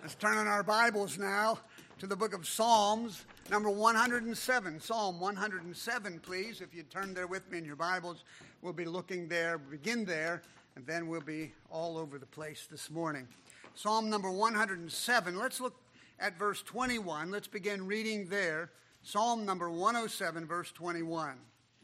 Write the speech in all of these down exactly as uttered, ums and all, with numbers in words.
Let's turn in our Bibles now to the book of Psalms, number one hundred seven. Psalm one hundred seven, please. If you turn there with me in your Bibles, we'll be looking there, begin there, and then we'll be all over the place this morning. Psalm number one hundred seven. Let's look at verse twenty-one. Let's begin reading there. Psalm number one oh seven, verse twenty-one.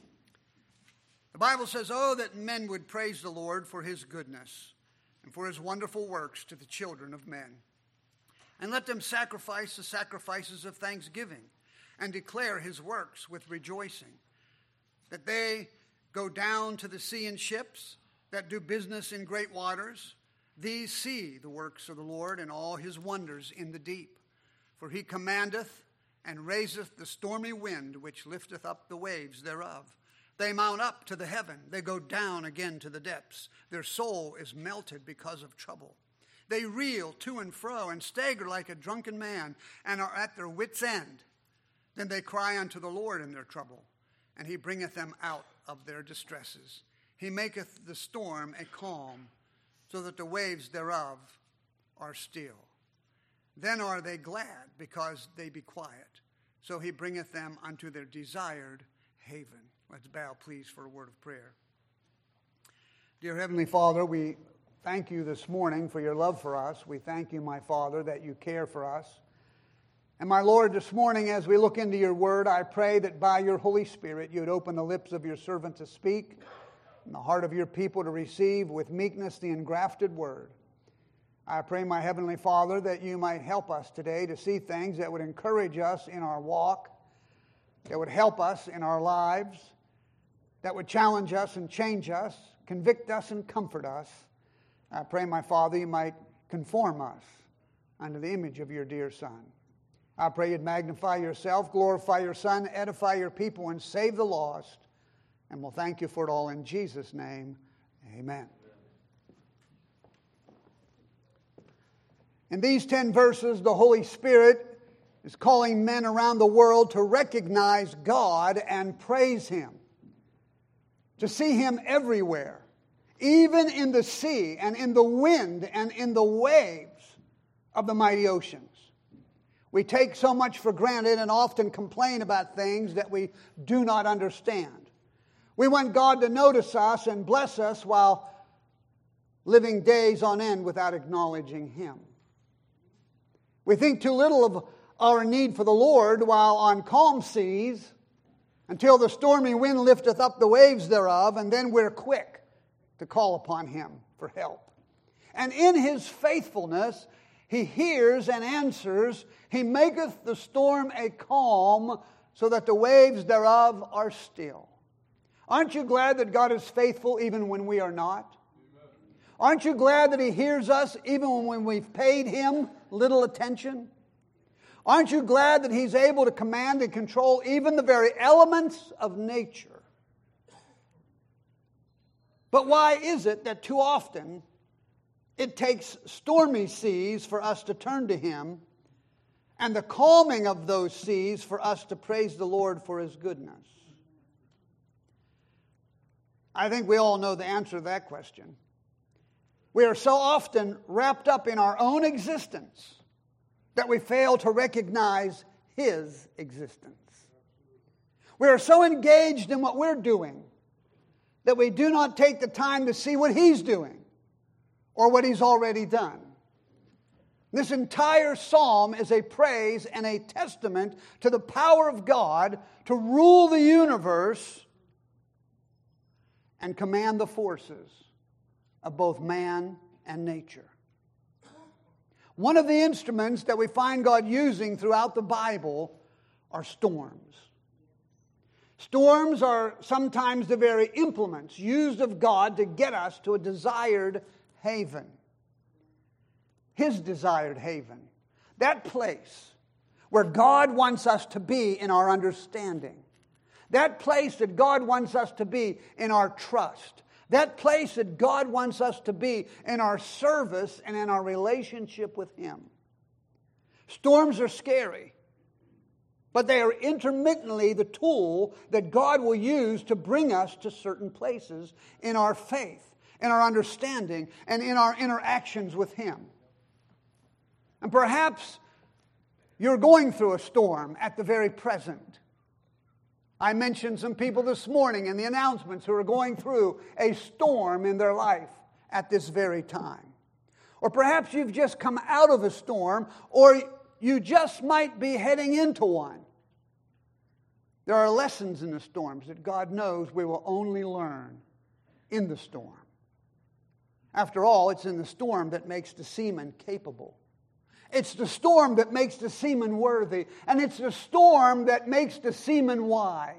The Bible says, "Oh, that men would praise the Lord for his goodness and for his wonderful works to the children of men. And let them sacrifice the sacrifices of thanksgiving and declare his works with rejoicing. That they go down to the sea in ships, that do business in great waters. These see the works of the Lord and all his wonders in the deep. For he commandeth and raiseth the stormy wind, which lifteth up the waves thereof. They mount up to the heaven, they go down again to the depths. Their soul is melted because of trouble. They reel to and fro and stagger like a drunken man and are at their wits' end. Then they cry unto the Lord in their trouble, and he bringeth them out of their distresses. He maketh the storm a calm, so that the waves thereof are still. Then are they glad, because they be quiet. So he bringeth them unto their desired haven." Let's bow, please, for a word of prayer. Dear Heavenly Father, we thank you this morning for your love for us. We thank you, my Father, that you care for us. And my Lord, this morning as we look into your word, I pray that by your Holy Spirit you would open the lips of your servant to speak and the heart of your people to receive with meekness the engrafted word. I pray, my Heavenly Father, that you might help us today to see things that would encourage us in our walk, that would help us in our lives, that would challenge us and change us, convict us and comfort us. I pray, my Father, you might conform us unto the image of your dear Son. I pray you'd magnify yourself, glorify your Son, edify your people, and save the lost. And we'll thank you for it all in Jesus' name. Amen. In these ten verses, the Holy Spirit is calling men around the world to recognize God and praise him, to see him everywhere, even in the sea and in the wind and in the waves of the mighty oceans. We take so much for granted and often complain about things that we do not understand. We want God to notice us and bless us while living days on end without acknowledging him. We think too little of our need for the Lord while on calm seas until the stormy wind lifteth up the waves thereof, and then we're quick to call upon him for help. And in his faithfulness, he hears and answers. He maketh the storm a calm, so that the waves thereof are still. Aren't you glad that God is faithful even when we are not? Aren't you glad that he hears us even when we've paid him little attention? Aren't you glad that he's able to command and control even the very elements of nature? But why is it that too often it takes stormy seas for us to turn to him, and the calming of those seas for us to praise the Lord for his goodness? I think we all know the answer to that question. We are so often wrapped up in our own existence that we fail to recognize his existence. We are so engaged in what we're doing that we do not take the time to see what he's doing or what he's already done. This entire psalm is a praise and a testament to the power of God to rule the universe and command the forces of both man and nature. One of the instruments that we find God using throughout the Bible are storms. Storms are sometimes the very implements used of God to get us to a desired haven. His desired haven. That place where God wants us to be in our understanding. That place that God wants us to be in our trust. That place that God wants us to be in our service and in our relationship with him. Storms are scary, but they are intermittently the tool that God will use to bring us to certain places in our faith, in our understanding, and in our interactions with him. And perhaps you're going through a storm at the very present. I mentioned some people this morning in the announcements who are going through a storm in their life at this very time. Or perhaps you've just come out of a storm, or you just might be heading into one. There are lessons in the storms that God knows we will only learn in the storm. After all, it's in the storm that makes the seaman capable. It's the storm that makes the seaman worthy. And it's the storm that makes the seaman wise.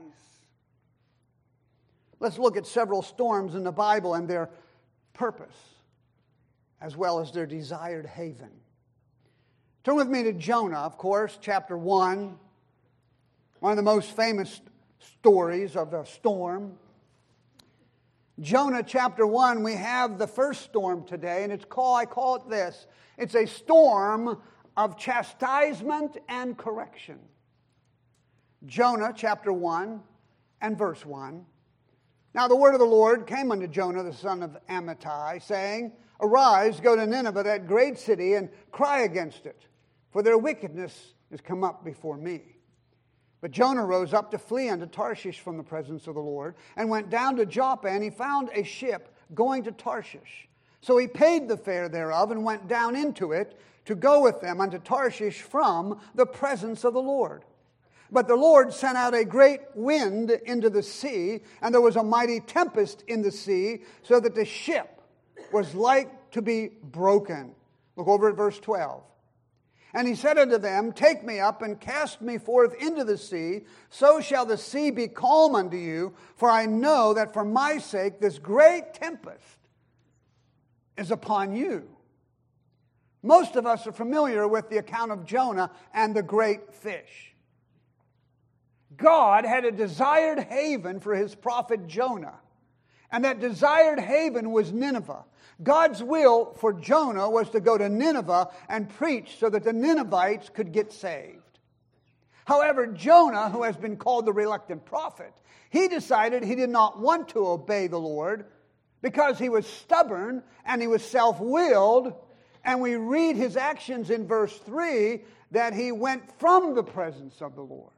Let's look at several storms in the Bible and their purpose, as well as their desired haven. Turn with me to Jonah, of course, chapter one. One of the most famous stories of a storm. Jonah chapter one, we have the first storm today, and it's called, I call it this, it's a storm of chastisement and correction. Jonah chapter one and verse one. Now the word of the Lord came unto Jonah, the son of Amittai, saying, Arise, go to Nineveh, that great city, and cry against it, for their wickedness is come up before me. But Jonah rose up to flee unto Tarshish from the presence of the Lord, and went down to Joppa, and he found a ship going to Tarshish. So he paid the fare thereof, and went down into it to go with them unto Tarshish from the presence of the Lord. But the Lord sent out a great wind into the sea, and there was a mighty tempest in the sea, so that the ship was like to be broken. Look over at verse twelve. And he said unto them, Take me up and cast me forth into the sea, so shall the sea be calm unto you, for I know that for my sake this great tempest is upon you. Most of us are familiar with the account of Jonah and the great fish. God had a desired haven for his prophet Jonah, and that desired haven was Nineveh. God's will for Jonah was to go to Nineveh and preach so that the Ninevites could get saved. However, Jonah, who has been called the reluctant prophet, he decided he did not want to obey the Lord because he was stubborn and he was self-willed. And we read his actions in verse three that he went from the presence of the Lord.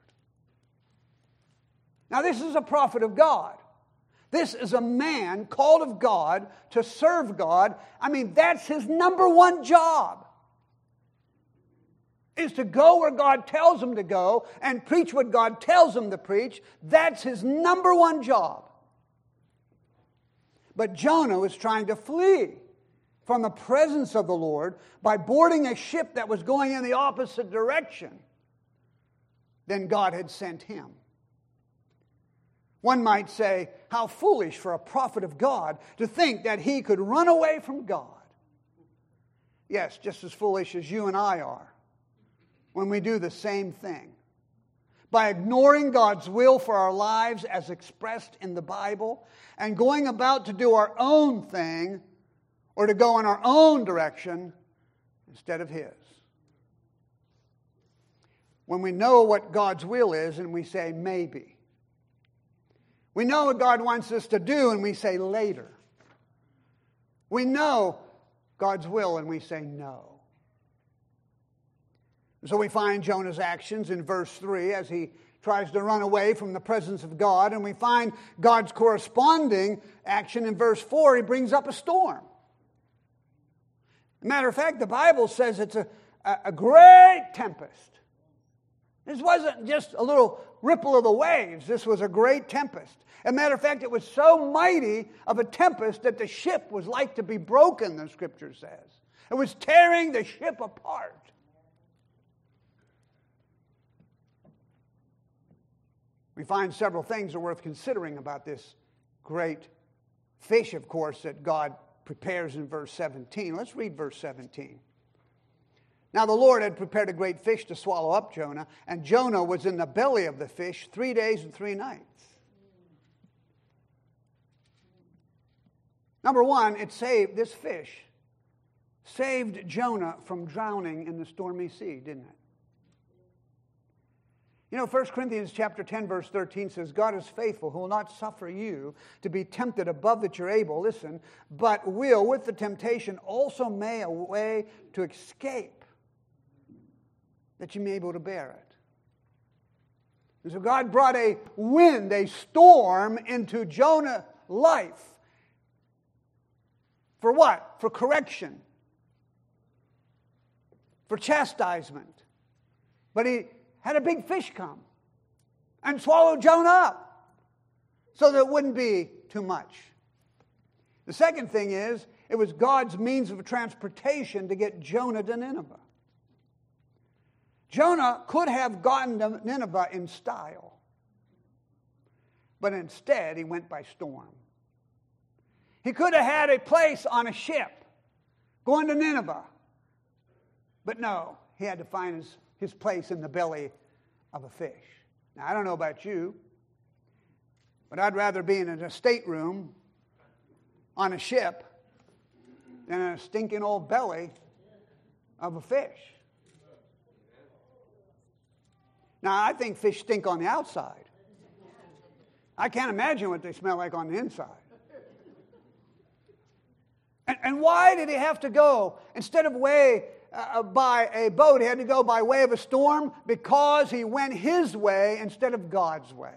Now, this is a prophet of God. This is a man called of God to serve God. I mean, that's his number one job, is to go where God tells him to go and preach what God tells him to preach. That's his number one job. But Jonah was trying to flee from the presence of the Lord by boarding a ship that was going in the opposite direction than God had sent him. One might say, how foolish for a prophet of God to think that he could run away from God. Yes, just as foolish as you and I are when we do the same thing. By ignoring God's will for our lives as expressed in the Bible and going about to do our own thing or to go in our own direction instead of His. When we know what God's will is and we say maybe. We know what God wants us to do and we say later. We know God's will and we say no. So we find Jonah's actions in verse three as he tries to run away from the presence of God. And we find God's corresponding action in verse four. He brings up a storm. As a matter of fact, the Bible says it's a, a, a great tempest. This wasn't just a little ripple of the waves. This was a great tempest. As a matter of fact, it was so mighty of a tempest that the ship was like to be broken, the Scripture says. It was tearing the ship apart. We find several things are worth considering about this great fish, of course, that God prepares in verse seventeen. Let's read verse seventeen. Now the Lord had prepared a great fish to swallow up Jonah, and Jonah was in the belly of the fish three days and three nights. Number one, it saved, this fish saved Jonah from drowning in the stormy sea, didn't it? You know, First Corinthians chapter ten, verse thirteen says, God is faithful, who will not suffer you to be tempted above that you're able, listen, but will with the temptation also make a way to escape, that you may be able to bear it. And so God brought a wind, a storm into Jonah's life. For what? For correction. For chastisement. But he had a big fish come and swallow Jonah up so that it wouldn't be too much. The second thing is, it was God's means of transportation to get Jonah to Nineveh. Jonah could have gotten to Nineveh in style, but instead he went by storm. He could have had a place on a ship going to Nineveh, but no, he had to find his, his place in the belly of a fish. Now, I don't know about you, but I'd rather be in a stateroom on a ship than in a stinking old belly of a fish. Now, I think fish stink on the outside. I can't imagine what they smell like on the inside. And, and why did he have to go, instead of way uh, by a boat, he had to go by way of a storm? Because he went his way instead of God's way.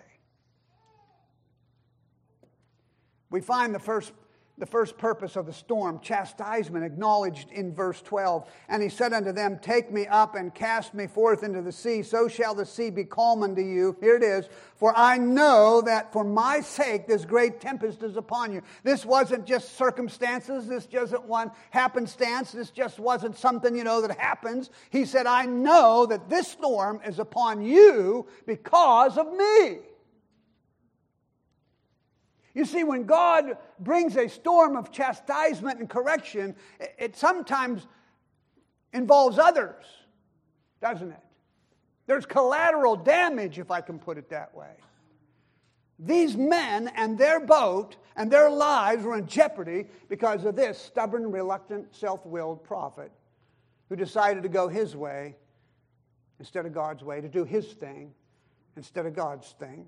We find the first The first purpose of the storm, chastisement, acknowledged in verse twelve. And he said unto them, take me up and cast me forth into the sea, so shall the sea be calm unto you. Here it is. For I know that for my sake this great tempest is upon you. This wasn't just circumstances. This wasn't one happenstance. This just wasn't something, you know, that happens. He said, I know that this storm is upon you because of me. You see, when God brings a storm of chastisement and correction, it sometimes involves others, doesn't it? There's collateral damage, if I can put it that way. These men and their boat and their lives were in jeopardy because of this stubborn, reluctant, self-willed prophet who decided to go his way instead of God's way, to do his thing instead of God's thing.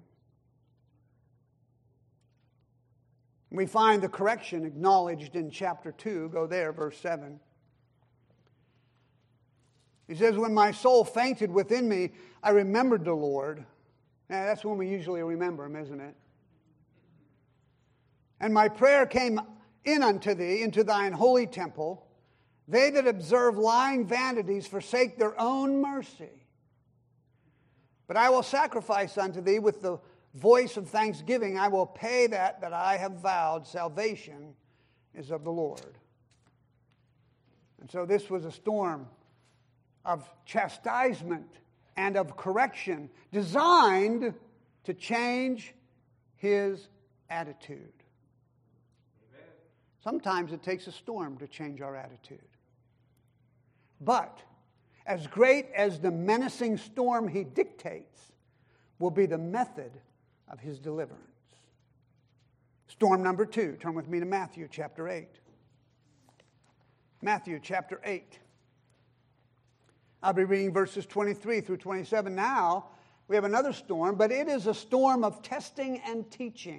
We find the correction acknowledged in chapter two. Go there, verse seven. He says, when my soul fainted within me, I remembered the Lord. Now, that's when we usually remember him, isn't it? And my prayer came in unto thee, into thine holy temple. They that observe lying vanities forsake their own mercy. But I will sacrifice unto thee with the voice of thanksgiving. I will pay that that I have vowed. Salvation is of the Lord. And so this was a storm of chastisement and of correction designed to change his attitude. Amen. Sometimes it takes a storm to change our attitude. But as great as the menacing storm he dictates will be the method of his deliverance. Storm number two. Turn with me to Matthew chapter eight. Matthew chapter eight. I'll be reading verses twenty-three through twenty-seven. Now, we have another storm, but it is a storm of testing and teaching.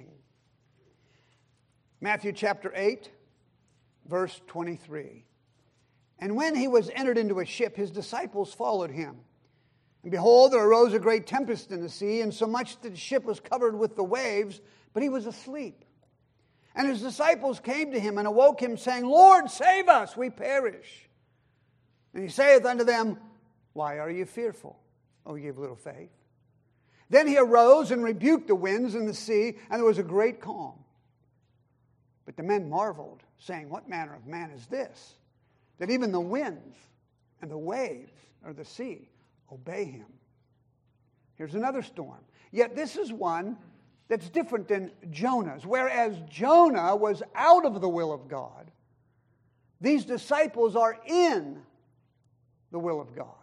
Matthew chapter eight, verse twenty-three. And when he was entered into a ship, his disciples followed him. And behold, there arose a great tempest in the sea, and so much that the ship was covered with the waves, but he was asleep. And his disciples came to him and awoke him, saying, Lord, save us, we perish. And he saith unto them, why are you fearful, O ye of little faith? Then he arose and rebuked the winds and the sea, and there was a great calm. But the men marveled, saying, what manner of man is this, that even the winds and the waves, or the sea, obey him? Here's another storm. Yet this is one that's different than Jonah's. Whereas Jonah was out of the will of God, these disciples are in the will of God.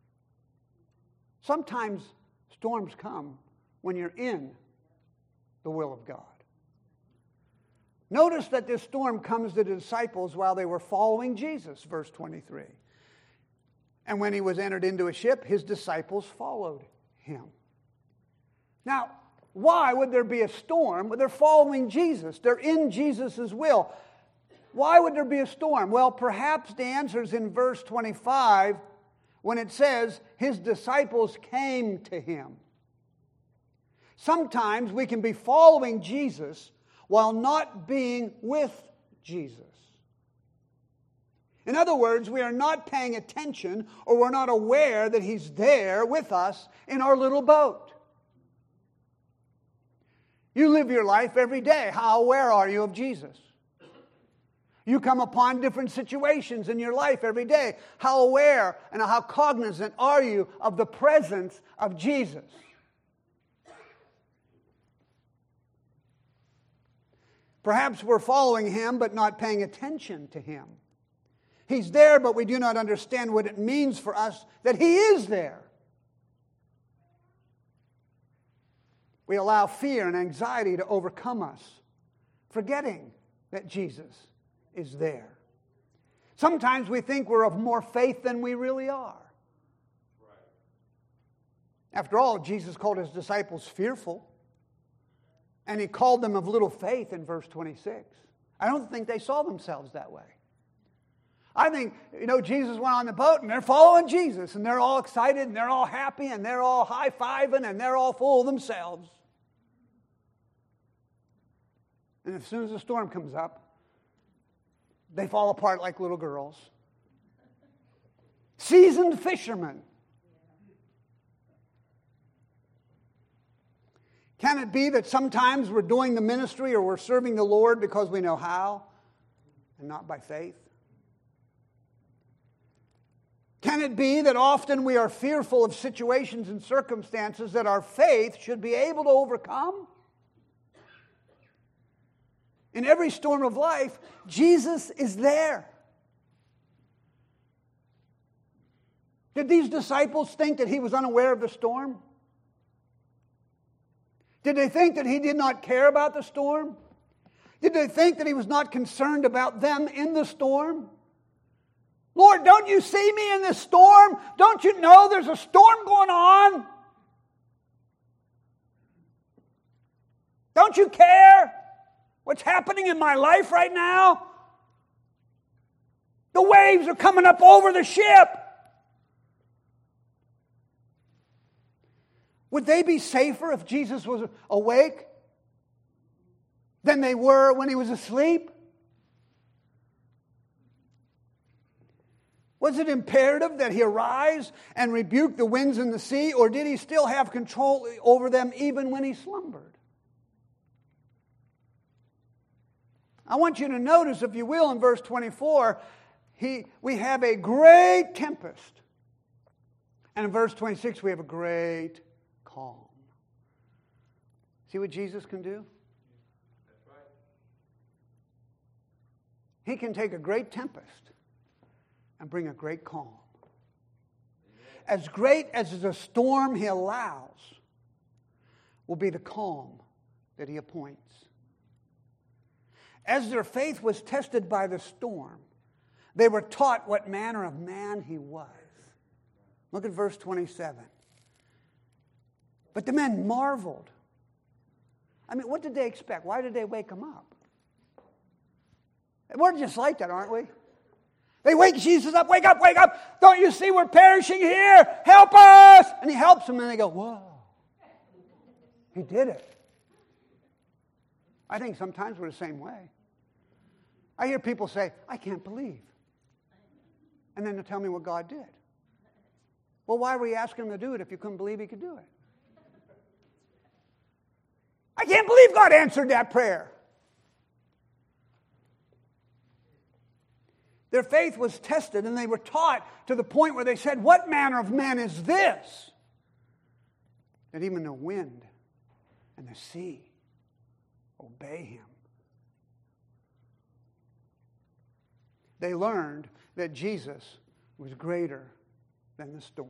Sometimes storms come when you're in the will of God. Notice that this storm comes to the disciples while they were following Jesus, verse twenty-three. And when he was entered into a ship, his disciples followed him. Now, why would there be a storm? Well, they're following Jesus. They're in Jesus' will. Why would there be a storm? Well, perhaps the answer is in verse twenty-five, when it says his disciples came to him. Sometimes we can be following Jesus while not being with Jesus. In other words, we are not paying attention or we're not aware that he's there with us in our little boat. You live your life every day. How aware are you of Jesus? You come upon different situations in your life every day. How aware and how cognizant are you of the presence of Jesus? Perhaps we're following him but not paying attention to him. He's there, but we do not understand what it means for us that he is there. We allow fear and anxiety to overcome us, forgetting that Jesus is there. Sometimes we think we're of more faith than we really are. After all, Jesus called his disciples fearful, and he called them of little faith in verse twenty-six. I don't think they saw themselves that way. I think, you know, Jesus went on the boat and they're following Jesus and they're all excited and they're all happy and they're all high-fiving and they're all full of themselves. And as soon as the storm comes up, they fall apart like little girls. Seasoned fishermen. Can it be that sometimes we're doing the ministry or we're serving the Lord because we know how and not by faith? Can it be that often we are fearful of situations and circumstances that our faith should be able to overcome? In every storm of life, Jesus is there. Did these disciples think that he was unaware of the storm? Did they think that he did not care about the storm? Did they think that he was not concerned about them in the storm? Lord, don't you see me in this storm? Don't you know there's a storm going on? Don't you care what's happening in my life right now? The waves are coming up over the ship. Would they be safer if Jesus was awake than they were when he was asleep? Was it imperative that he arise and rebuke the winds and the sea, or did he still have control over them even when he slumbered? I want you to notice, if you will, in verse twenty-four, he, we have a great tempest. And in verse twenty-six, we have a great calm. See what Jesus can do? That's right. He can take a great tempest and bring a great calm. As great as the storm he allows will be the calm that he appoints. As their faith was tested by the storm, they were taught what manner of man he was. Look at verse twenty-seven. But the men marveled. I mean, what did they expect? Why did they wake him up? We're just like that, aren't we? They wake Jesus up, wake up, wake up. Don't you see we're perishing here? Help us! And he helps them and they go, whoa. He did it. I think sometimes we're the same way. I hear people say, I can't believe. And then they tell me what God did. Well, why were you asking him to do it if you couldn't believe he could do it? I can't believe God answered that prayer. Their faith was tested and they were taught to the point where they said, what manner of man is this? That even the wind and the sea obey him. They learned that Jesus was greater than the storm.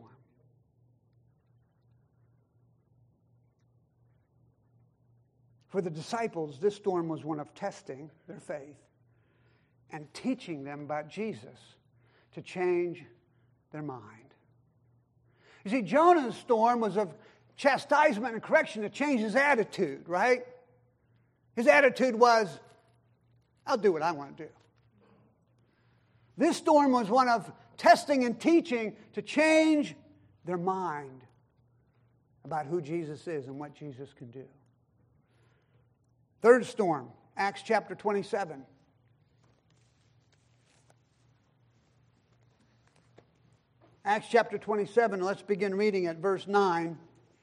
For the disciples, this storm was one of testing their faith and teaching them about Jesus to change their mind. You see, Jonah's storm was of chastisement and correction to change his attitude, right? His attitude was, I'll do what I want to do. This storm was one of testing and teaching to change their mind about who Jesus is and what Jesus can do. Third storm, Acts chapter twenty-seven. Acts chapter twenty-seven, let's begin reading at verse nine.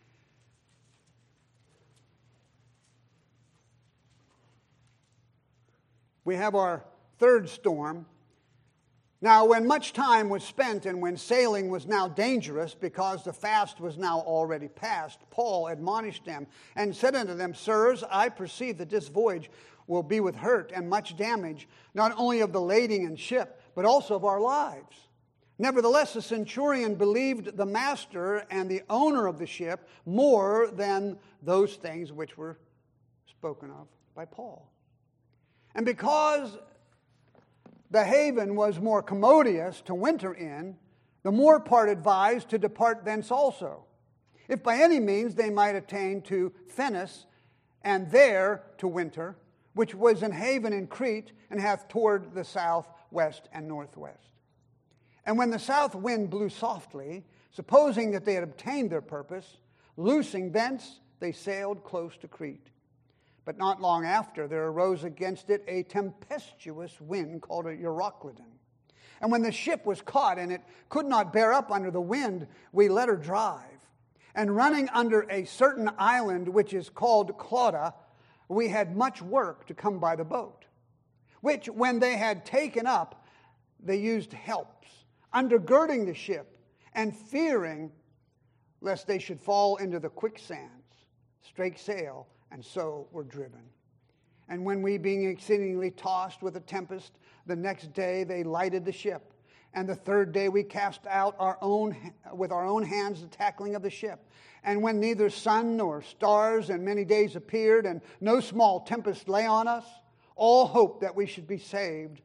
We have our third storm. Now, when much time was spent and when sailing was now dangerous, because the fast was now already past, Paul admonished them and said unto them, Sirs, I perceive that this voyage will be with hurt and much damage, not only of the lading and ship, but also of our lives. Nevertheless, the centurion believed the master and the owner of the ship more than those things which were spoken of by Paul. And because the haven was more commodious to winter in, the more part advised to depart thence also, if by any means they might attain to Phenis, and there to winter, which was an haven in Crete, and hath toward the south, west, and northwest. And when the south wind blew softly, supposing that they had obtained their purpose, loosing thence, they sailed close to Crete. But not long after, there arose against it a tempestuous wind called a Euroclydon. And when the ship was caught, and it could not bear up under the wind, we let her drive. And running under a certain island, which is called Clauda, we had much work to come by the boat. Which, when they had taken up, they used helps, undergirding the ship, and fearing lest they should fall into the quicksands, strake sail, and so were driven. And when we, being exceedingly tossed with a tempest, the next day they lighted the ship. And the third day we cast out our own with our own hands the tackling of the ship. And when neither sun nor stars and many days appeared, and no small tempest lay on us, all hope that we should be saved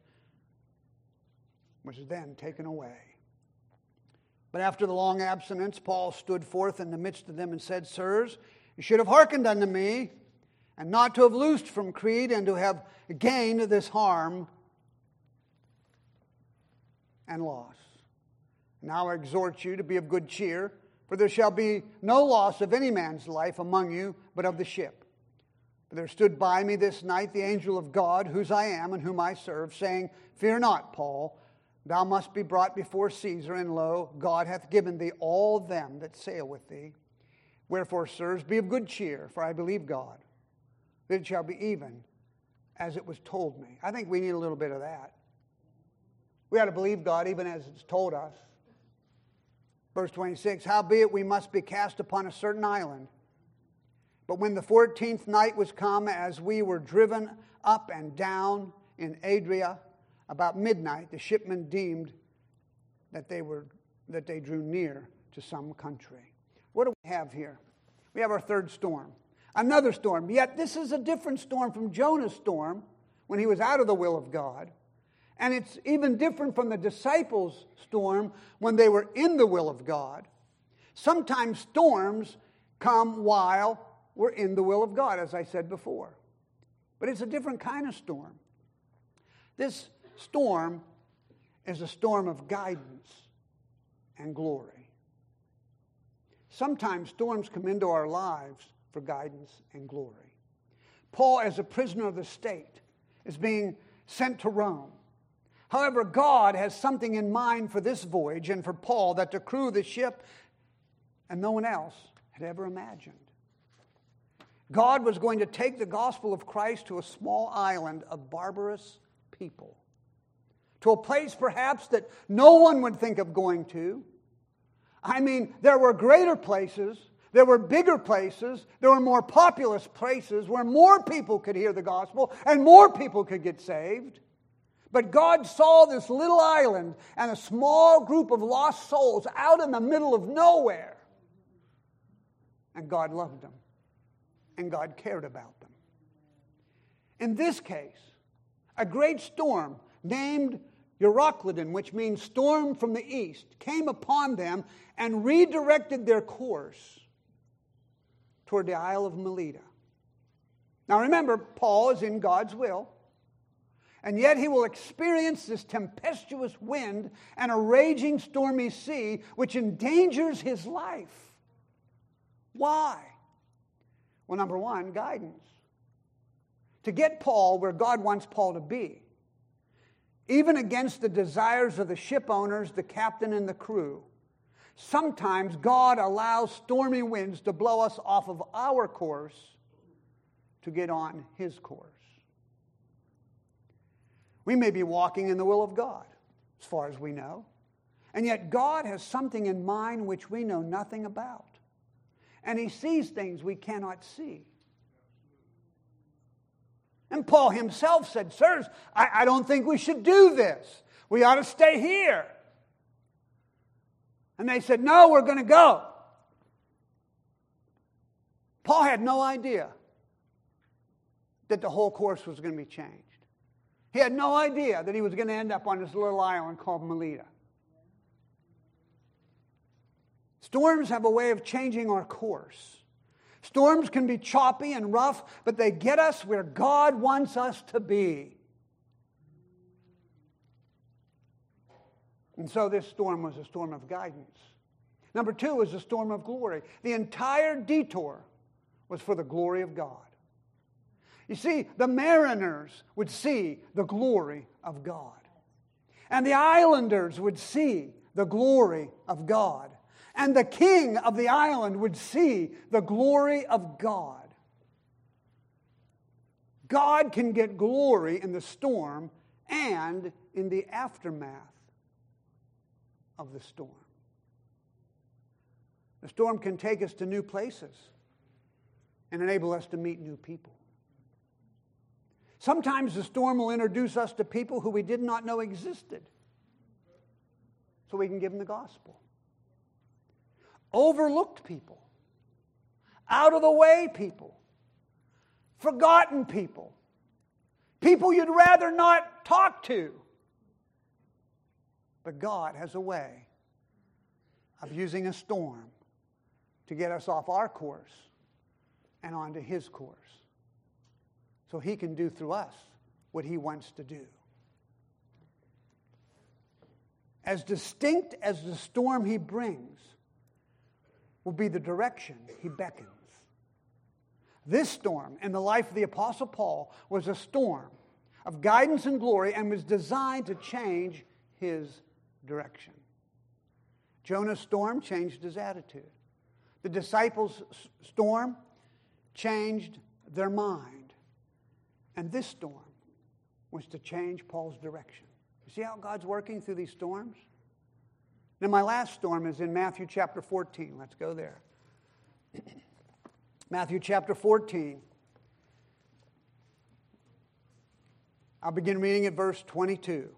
was then taken away. But after the long abstinence, Paul stood forth in the midst of them and said, Sirs, you should have hearkened unto me, and not to have loosed from Crete, and to have gained this harm and loss. Now I exhort you to be of good cheer, for there shall be no loss of any man's life among you, but of the ship. For there stood by me this night the angel of God, whose I am and whom I serve, saying, Fear not, Paul, thou must be brought before Caesar, and lo, God hath given thee all them that sail with thee. Wherefore, sirs, be of good cheer, for I believe God, that it shall be even as it was told me. I think we need a little bit of that. We ought to believe God even as it's told us. Verse twenty-six, Howbeit we must be cast upon a certain island. But when the fourteenth night was come, as we were driven up and down in Adria, about midnight, the shipmen deemed that they were that they drew near to some country. What do we have here? We have our third storm. Another storm. Yet this is a different storm from Jonah's storm when he was out of the will of God. And it's even different from the disciples' storm when they were in the will of God. Sometimes storms come while we're in the will of God, as I said before. But it's a different kind of storm. This storm is a storm of guidance and glory. Sometimes storms come into our lives for guidance and glory. Paul, as a prisoner of the state, is being sent to Rome. However, God has something in mind for this voyage and for Paul that the crew of the ship and no one else had ever imagined. God was going to take the gospel of Christ to a small island of barbarous people, to a place perhaps that no one would think of going to. I mean, there were greater places, there were bigger places, there were more populous places where more people could hear the gospel and more people could get saved. But God saw this little island and a small group of lost souls out in the middle of nowhere. And God loved them. And God cared about them. In this case, a great storm named Euroclydon, which means storm from the east, came upon them and redirected their course toward the Isle of Melita. Now remember, Paul is in God's will. And yet he will experience this tempestuous wind and a raging stormy sea which endangers his life. Why? Well, number one, guidance. To get Paul where God wants Paul to be, even against the desires of the ship owners, the captain, and the crew, sometimes God allows stormy winds to blow us off of our course to get on his course. We may be walking in the will of God, as far as we know, and yet God has something in mind which we know nothing about. And he sees things we cannot see. And Paul himself said, sirs, I, I don't think we should do this. We ought to stay here. And they said, no, we're going to go. Paul had no idea that the whole course was going to be changed. He had no idea that he was going to end up on this little island called Melita. Storms have a way of changing our course. Storms can be choppy and rough, but they get us where God wants us to be. And so this storm was a storm of guidance. Number two was a storm of glory. The entire detour was for the glory of God. You see, the mariners would see the glory of God. And the islanders would see the glory of God. And the king of the island would see the glory of God. God can get glory in the storm and in the aftermath of the storm. The storm can take us to new places and enable us to meet new people. Sometimes the storm will introduce us to people who we did not know existed, so we can give them the gospel. Overlooked people, out of the way people, forgotten people, people you'd rather not talk to. But God has a way of using a storm to get us off our course and onto his course, so he can do through us what he wants to do. As distinct as the storm he brings will be the direction he beckons. This storm in the life of the Apostle Paul was a storm of guidance and glory and was designed to change his direction. Jonah's storm changed his attitude. The disciples' storm changed their mind. And this storm was to change Paul's direction. You see how God's working through these storms? Now, my last storm is in Matthew chapter fourteen. Let's go there. Matthew chapter fourteen. I'll begin reading at verse twenty-two.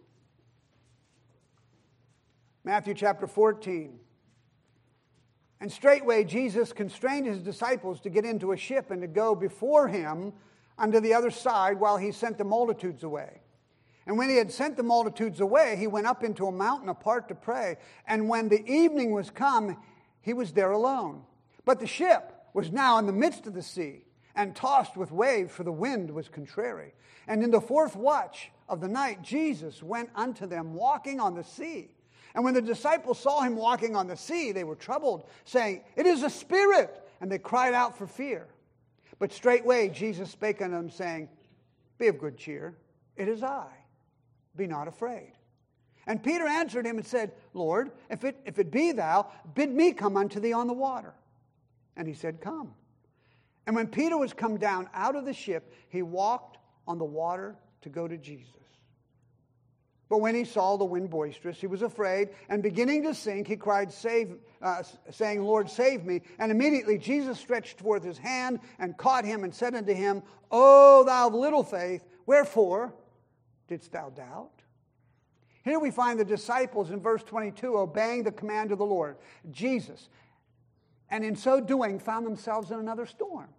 Matthew chapter fourteen. And straightway Jesus constrained his disciples to get into a ship and to go before him unto the other side while he sent the multitudes away. And when he had sent the multitudes away, he went up into a mountain apart to pray. And when the evening was come, he was there alone. But the ship was now in the midst of the sea, and tossed with waves, for the wind was contrary. And in the fourth watch of the night, Jesus went unto them, walking on the sea. And when the disciples saw him walking on the sea, they were troubled, saying, It is a spirit! And they cried out for fear. But straightway Jesus spake unto them, saying, Be of good cheer, it is I. Be not afraid. And Peter answered him and said, Lord, if it, if it be thou, bid me come unto thee on the water. And he said, Come. And when Peter was come down out of the ship, he walked on the water to go to Jesus. But when he saw the wind boisterous, he was afraid, and beginning to sink, he cried, "Save!" Uh, saying, Lord, save me. And immediately Jesus stretched forth his hand and caught him and said unto him, O thou of little faith, wherefore didst thou doubt? Here we find the disciples in verse twenty-two obeying the command of the Lord, Jesus, and in so doing found themselves in another storm.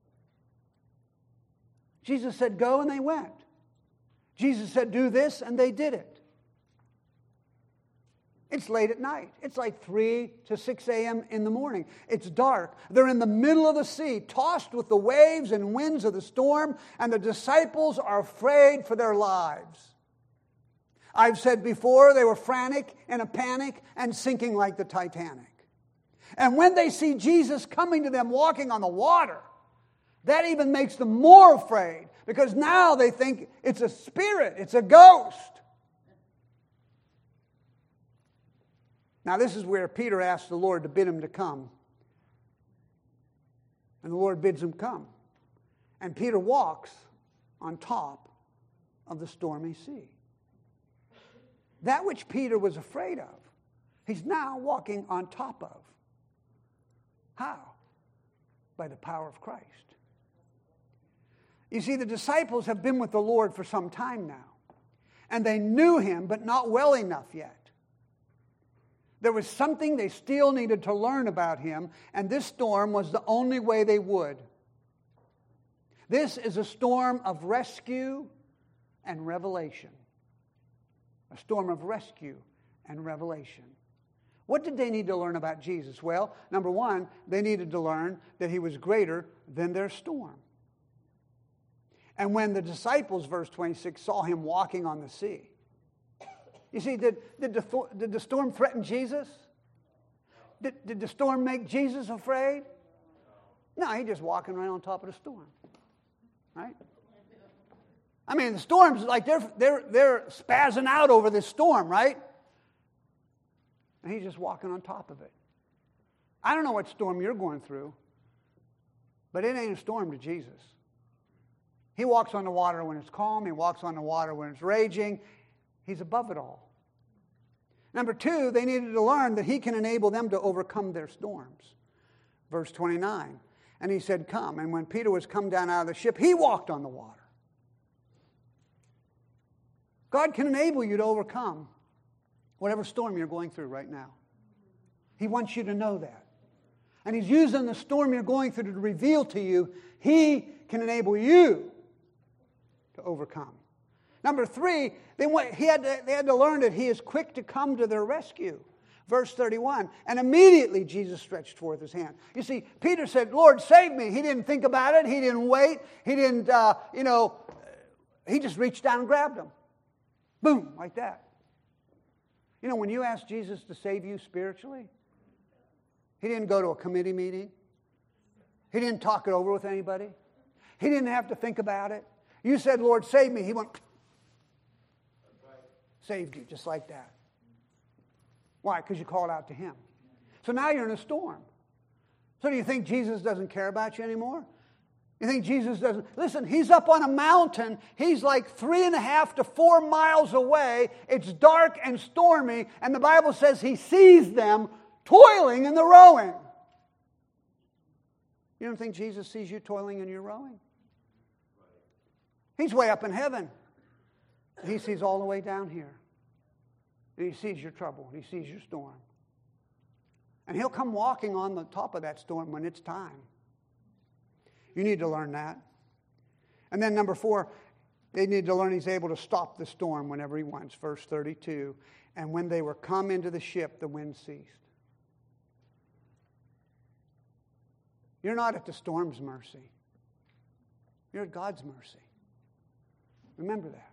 Jesus said, Go, and they went. Jesus said, Do this, and they did it. It's late at night. It's like three to six a.m. in the morning. It's dark. They're in the middle of the sea, tossed with the waves and winds of the storm, and the disciples are afraid for their lives. I've said before, they were frantic, in a panic, and sinking like the Titanic. And when they see Jesus coming to them walking on the water, that even makes them more afraid, because now they think it's a spirit, it's a ghost. Now this is where Peter asks the Lord to bid him to come. And the Lord bids him come. And Peter walks on top of the stormy sea. That which Peter was afraid of, he's now walking on top of. How? By the power of Christ. You see, the disciples have been with the Lord for some time now. And they knew him, but not well enough yet. There was something they still needed to learn about him, and this storm was the only way they would. This is a storm of rescue and revelation. A storm of rescue and revelation. What did they need to learn about Jesus? Well, number one, they needed to learn that he was greater than their storm. And when the disciples, verse twenty-six, saw him walking on the sea. You see, did, did, the, did the storm threaten Jesus? Did, did the storm make Jesus afraid? No, he's just walking right on top of the storm. Right? I mean, the storm's like they're, they're, they're spazzing out over this storm, right? And he's just walking on top of it. I don't know what storm you're going through, but it ain't a storm to Jesus. He walks on the water when it's calm. He walks on the water when it's raging. He's above it all. Number two, they needed to learn that he can enable them to overcome their storms. Verse twenty-nine, and he said, come. And when Peter was come down out of the ship, he walked on the water. God can enable you to overcome whatever storm you're going through right now. He wants you to know that. And he's using the storm you're going through to reveal to you, he can enable you to overcome. Number three, they, went, he had to, they had to learn that he is quick to come to their rescue. Verse thirty-one, and immediately Jesus stretched forth his hand. You see, Peter said, Lord, save me. He didn't think about it. He didn't wait. He didn't, uh, you know, he just reached down and grabbed him. Boom, like that. You know, when you ask Jesus to save you spiritually, he didn't go to a committee meeting. He didn't talk it over with anybody. He didn't have to think about it. You said, Lord, save me. He went, saved you, just like that. Why? Because you called out to him. So now you're in a storm. So do you think Jesus doesn't care about you anymore? You think Jesus doesn't? Listen, he's up on a mountain. He's like three and a half to four miles away. It's dark and stormy, and the Bible says he sees them toiling in the rowing. You don't think Jesus sees you toiling in your rowing? He's way up in heaven. He sees all the way down here. And he sees your trouble. He sees your storm. And he'll come walking on the top of that storm when it's time. You need to learn that. And then number four, they need to learn he's able to stop the storm whenever he wants. Verse thirty-two, and when they were come into the ship, the wind ceased. You're not at the storm's mercy. You're at God's mercy. Remember that.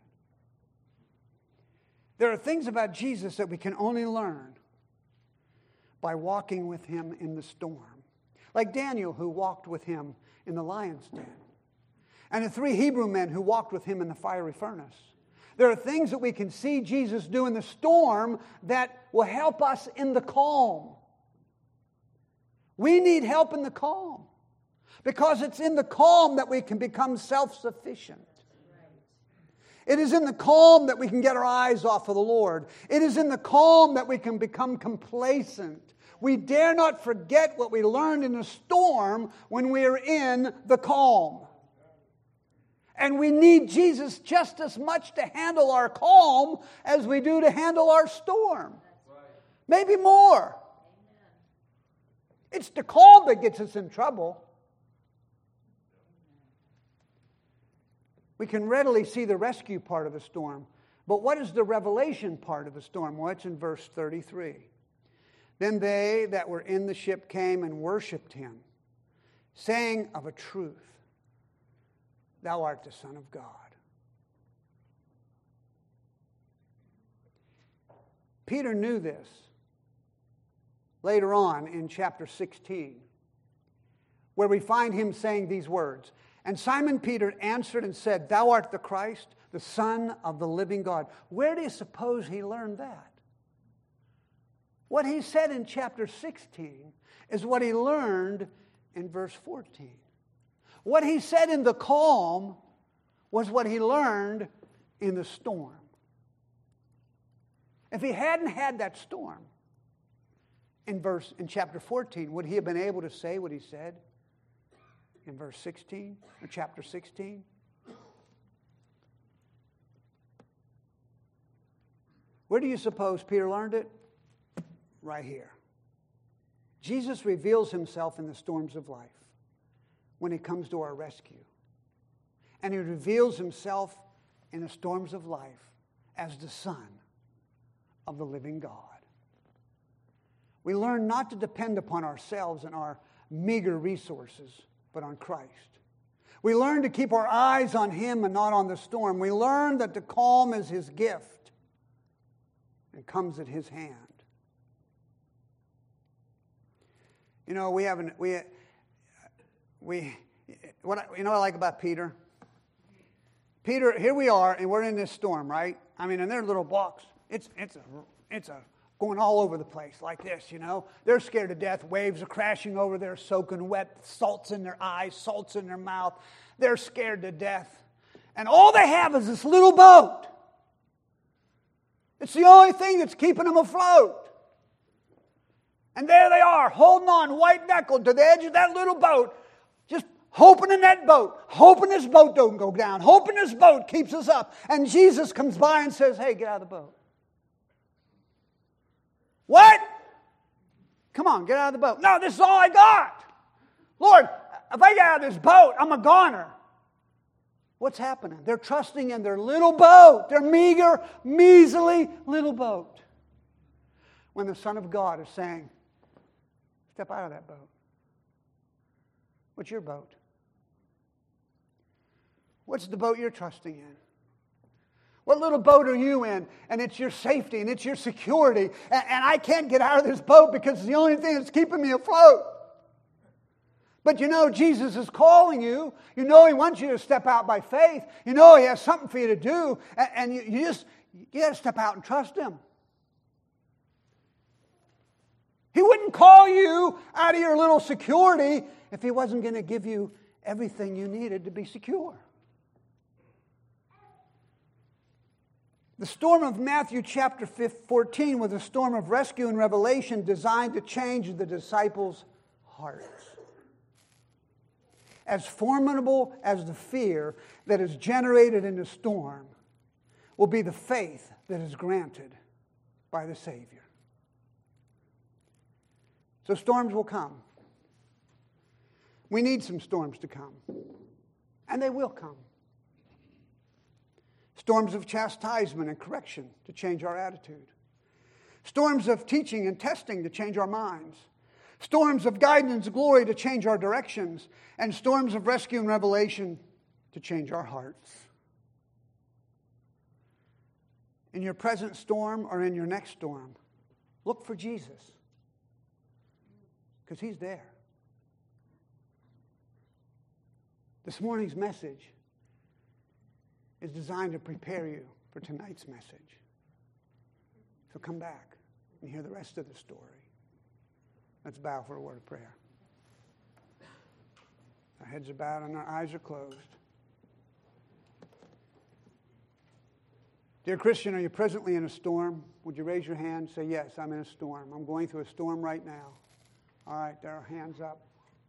There are things about Jesus that we can only learn by walking with him in the storm. Like Daniel, who walked with him in the lion's den. And the three Hebrew men who walked with him in the fiery furnace. There are things that we can see Jesus do in the storm that will help us in the calm. We need help in the calm. Because it's in the calm that we can become self-sufficient. It is in the calm that we can get our eyes off of the Lord. It is in the calm that we can become complacent. We dare not forget what we learned in the storm when we are in the calm. And we need Jesus just as much to handle our calm as we do to handle our storm. Maybe more. It's the calm that gets us in trouble. We can readily see the rescue part of the storm. But what is the revelation part of the storm? Well, it's in verse thirty-three. Then they that were in the ship came and worshipped him, saying of a truth, Thou art the Son of God. Peter knew this later on in chapter sixteen, where we find him saying these words. And Simon Peter answered and said, Thou art the Christ, the Son of the living God. Where do you suppose he learned that? What he said in chapter sixteen is what he learned in verse fourteen. What he said in the calm was what he learned in the storm. If he hadn't had that storm in verse in chapter fourteen, would he have been able to say what he said in verse sixteen or chapter sixteen? Where do you suppose Peter learned it? Right here. Jesus reveals himself in the storms of life when he comes to our rescue. And he reveals himself in the storms of life as the Son of the living God. We learn not to depend upon ourselves and our meager resources, but on Christ. We learn to keep our eyes on him and not on the storm. We learn that the calm is his gift and comes at his hand. You know, we haven't, we, we, what I, you know what I like about Peter? Peter, here we are, and we're in this storm, right? I mean, in their little box, it's, it's a, it's a, going all over the place like this, you know. They're scared to death. Waves are crashing over there, soaking wet, salts in their eyes, salts in their mouth. They're scared to death. And all they have is this little boat. It's the only thing that's keeping them afloat. And there they are, holding on white-knuckled to the edge of that little boat, just hoping in that boat, hoping this boat don't go down, hoping this boat keeps us up. And Jesus comes by and says, hey, get out of the boat. What? Come on, get out of the boat. No, this is all I got. Lord, if I get out of this boat, I'm a goner. What's happening? They're trusting in their little boat, their meager, measly little boat. When the Son of God is saying, step out of that boat. What's your boat? What's the boat you're trusting in? What little boat are you in? And it's your safety and it's your security. And, and I can't get out of this boat because it's the only thing that's keeping me afloat. But you know, Jesus is calling you. You know he wants you to step out by faith. You know he has something for you to do. And, and you, you just, you got to step out and trust him. He wouldn't call you out of your little security if he wasn't going to give you everything you needed to be secure. The storm of Matthew chapter fourteen was a storm of rescue and revelation designed to change the disciples' hearts. As formidable as the fear that is generated in the storm will be the faith that is granted by the Savior. So storms will come. We need some storms to come. And they will come. Storms of chastisement and correction to change our attitude. Storms of teaching and testing to change our minds. Storms of guidance and glory to change our directions. And storms of rescue and revelation to change our hearts. In your present storm or in your next storm, look for Jesus. Because he's there. This morning's message is designed to prepare you for tonight's message. So come back and hear the rest of the story. Let's bow for a word of prayer. Our heads are bowed and our eyes are closed. Dear Christian, are you presently in a storm? Would you raise your hand and say, yes, I'm in a storm. I'm going through a storm right now. All right, there are hands up.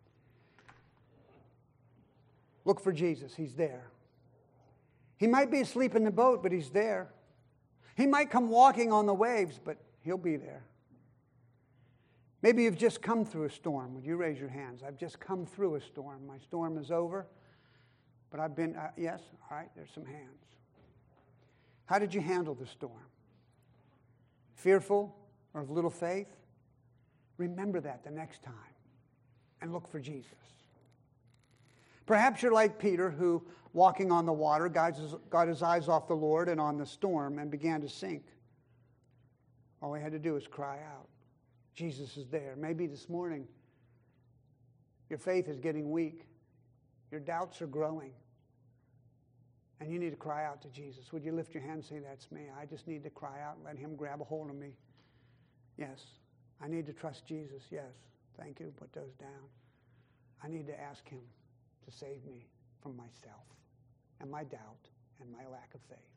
Look for Jesus. He's there. He might be asleep in the boat, but he's there. He might come walking on the waves, but he'll be there. Maybe you've just come through a storm. Would you raise your hands? I've just come through a storm. My storm is over, but I've been, uh, yes, all right, there's some hands. How did you handle the storm? Fearful or of little faith? Remember that the next time and look for Jesus. Perhaps you're like Peter, who, walking on the water, got his, got his eyes off the Lord and on the storm and began to sink. All he had to do was cry out. Jesus is there. Maybe this morning your faith is getting weak. Your doubts are growing. And you need to cry out to Jesus. Would you lift your hand and say, that's me. I just need to cry out and let him grab a hold of me. Yes. I need to trust Jesus. Yes. Thank you. Put those down. I need to ask him to save me from myself and my doubt and my lack of faith.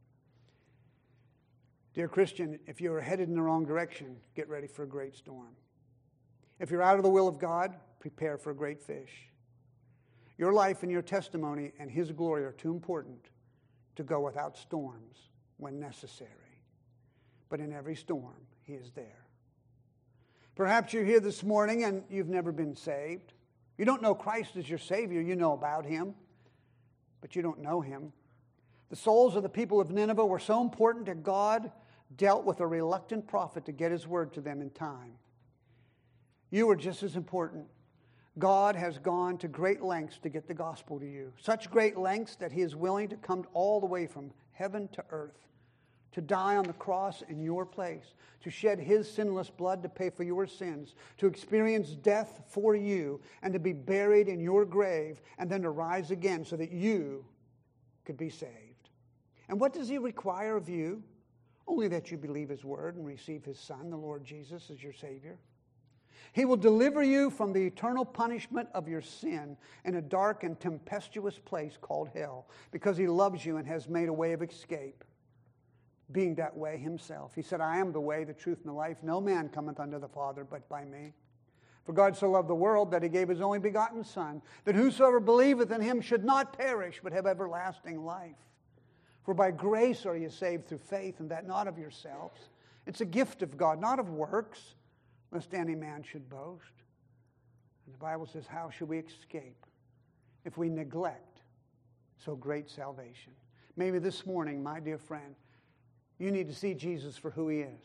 Dear Christian, if you're headed in the wrong direction, get ready for a great storm. If you're out of the will of God, prepare for a great fish. Your life and your testimony and his glory are too important to go without storms when necessary. But in every storm, he is there. Perhaps you're here this morning and you've never been saved. You don't know Christ as your Savior. You know about him, but you don't know him. The souls of the people of Nineveh were so important that God dealt with a reluctant prophet to get his word to them in time. You are just as important. God has gone to great lengths to get the gospel to you. Such great lengths that he is willing to come all the way from heaven to earth, to die on the cross in your place, to shed his sinless blood to pay for your sins, to experience death for you, and to be buried in your grave, and then to rise again so that you could be saved. And what does he require of you? Only that you believe his word and receive his Son, the Lord Jesus, as your Savior. He will deliver you from the eternal punishment of your sin in a dark and tempestuous place called hell, because he loves you and has made a way of escape, being that way himself. He said, I am the way, the truth, and the life. No man cometh unto the Father but by me. For God so loved the world that he gave his only begotten Son, that whosoever believeth in him should not perish, but have everlasting life. For by grace are you saved through faith, and that not of yourselves. It's a gift of God, not of works, lest any man should boast. And the Bible says, how should we escape if we neglect so great salvation? Maybe this morning, my dear friend, you need to see Jesus for who he is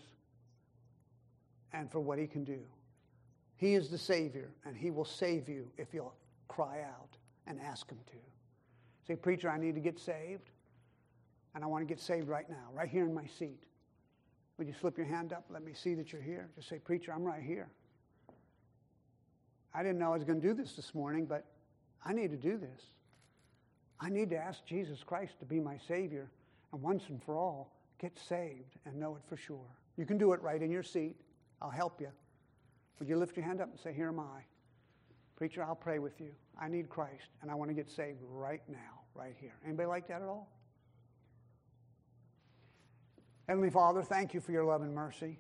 and for what he can do. He is the Savior, and he will save you if you'll cry out and ask him to. Say, preacher, I need to get saved, and I want to get saved right now, right here in my seat. Would you slip your hand up? Let me see that you're here. Just say, preacher, I'm right here. I didn't know I was going to do this this morning, but I need to do this. I need to ask Jesus Christ to be my Savior, and once and for all, get saved and know it for sure. You can do it right in your seat. I'll help you. Would you lift your hand up and say, here am I. Preacher, I'll pray with you. I need Christ, and I want to get saved right now, right here. Anybody like that at all? Heavenly Father, thank you for your love and mercy.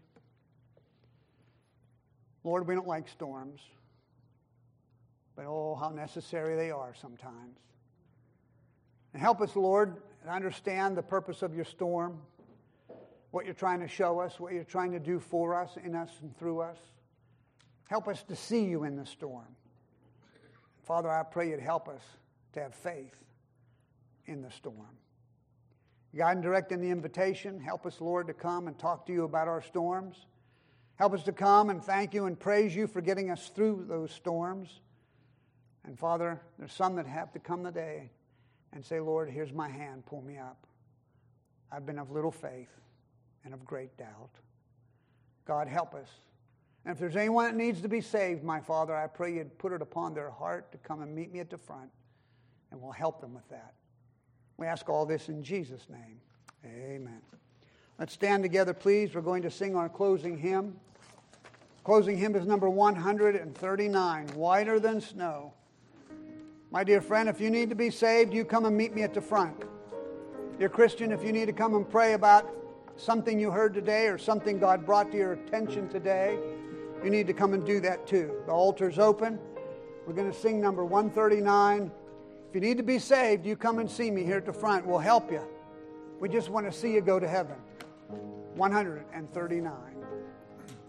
Lord, we don't like storms, but oh, how necessary they are sometimes. And help us, Lord, to understand the purpose of your storm, what you're trying to show us, what you're trying to do for us, in us, and through us. Help us to see you in the storm. Father, I pray you'd help us to have faith in the storm. Guide and direct in the invitation. Help us, Lord, to come and talk to you about our storms. Help us to come and thank you and praise you for getting us through those storms. And Father, there's some that have to come today and say, Lord, here's my hand, pull me up. I've been of little faith and of great doubt. God, help us. And if there's anyone that needs to be saved, my Father, I pray you'd put it upon their heart to come and meet me at the front, and we'll help them with that. We ask all this in Jesus' name. Amen. Let's stand together, please. We're going to sing our closing hymn. Closing hymn is number one hundred thirty-nine, Whiter Than Snow. My dear friend, if you need to be saved, you come and meet me at the front. Dear Christian, if you need to come and pray about something you heard today or something God brought to your attention today, you need to come and do that too. The altar's open. We're going to sing number one thirty-nine. If you need to be saved, you come and see me here at the front. We'll help you. We just want to see you go to heaven. one hundred thirty-nine.